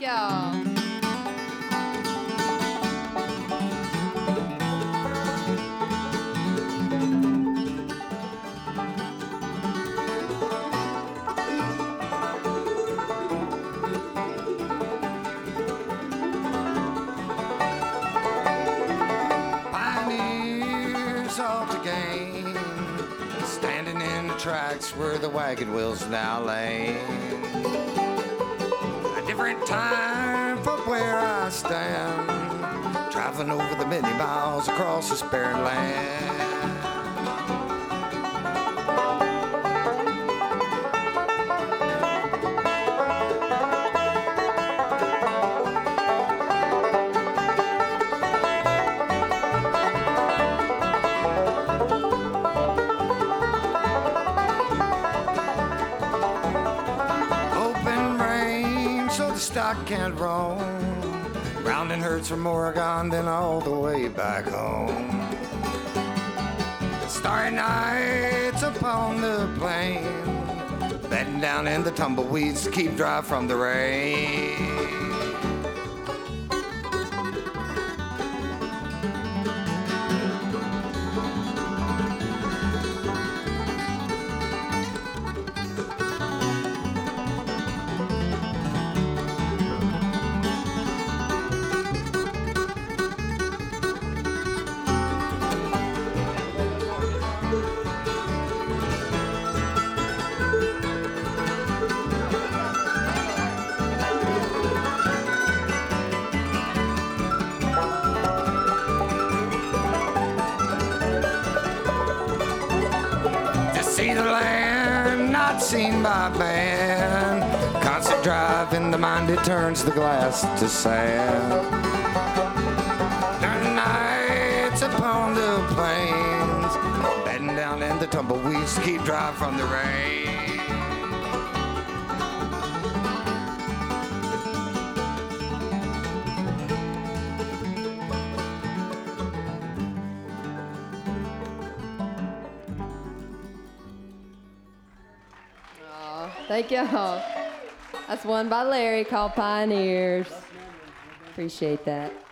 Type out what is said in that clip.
Y'all. Pioneers of the game, standing in the tracks where the wagon wheels now lay. A different time from where I stand, traveling over the many miles across this barren land. Stock can't roam, rounding herds from Oregon, then all the way back home. Starry nights upon the plain, bedding down in the tumbleweeds to keep dry from the rain. See the land not seen by man, constant drive in the mind, it turns the glass to sand. During the nights upon the plains, bedding down in the tumbleweeds to keep dry from the rain. Thank y'all. That's one by Larry called Pioneers. Appreciate that.